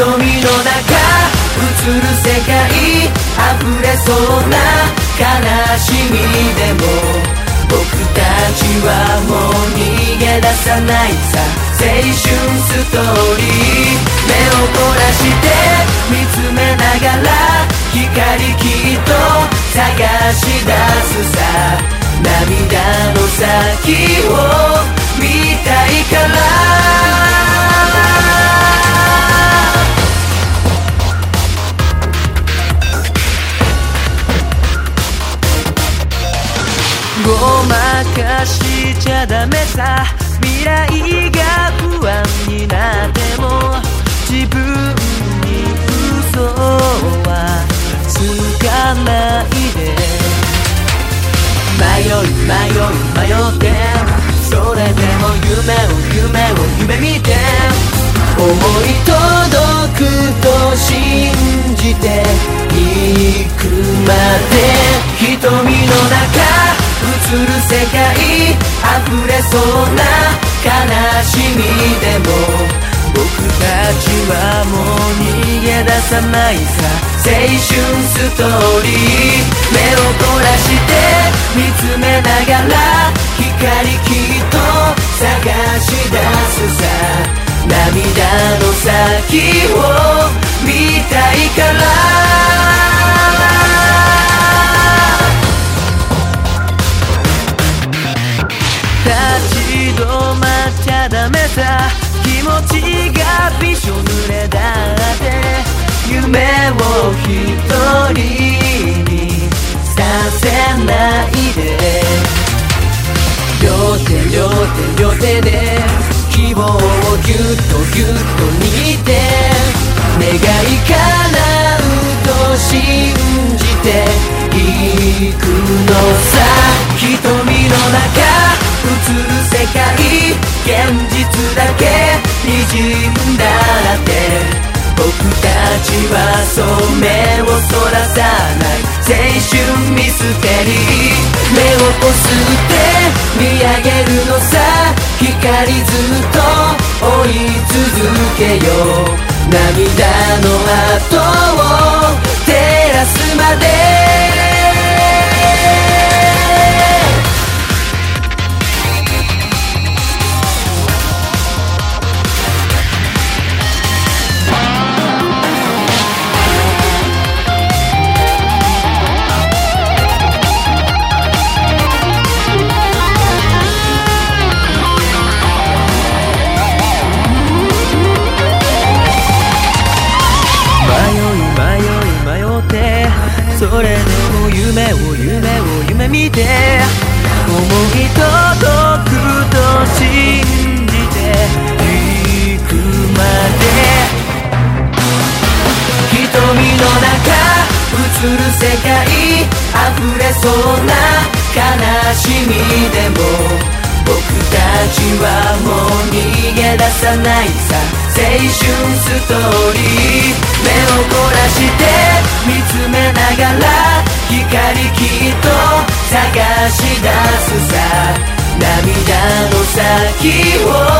の中映る世界溢れそうな悲しみでも僕たちはもう逃げ出さないさ。青春ストーリー目を凝らして見つめながら光きっと探し出すさ。涙の先を見たいからごまかしちゃダメさ。未来が不安になっても自分に嘘はつかないで。迷ってそれでも夢見て思い届くと信じていくまで。瞳の中映る世界溢れそうな悲しみでも僕たちはもう逃げ出さないさ。青春ストーリー目を凝らして見つめながら光きっと探し出すさ。涙の先を見たいから立ち止まっちゃダメさ。気持ちがびしょ濡れだって夢を一人にさせないで。両手で希望をぎゅっと握って願い叶うと信じていくのさ。瞳の中映る世界現実だけ滲んだって僕たちはそう目をそらさない。青春ミステリー目をこすって見上げるのさ。光ずっと追い続けよう。涙の跡を照らすまで。それでも夢見て思い届くと信じていくまで。瞳の中映る世界溢れそうな悲しみでも僕たちはもう逃げ出さないさ。青春ストーリー目を凝らして見つめながら光きっと探し出すさ。涙の先を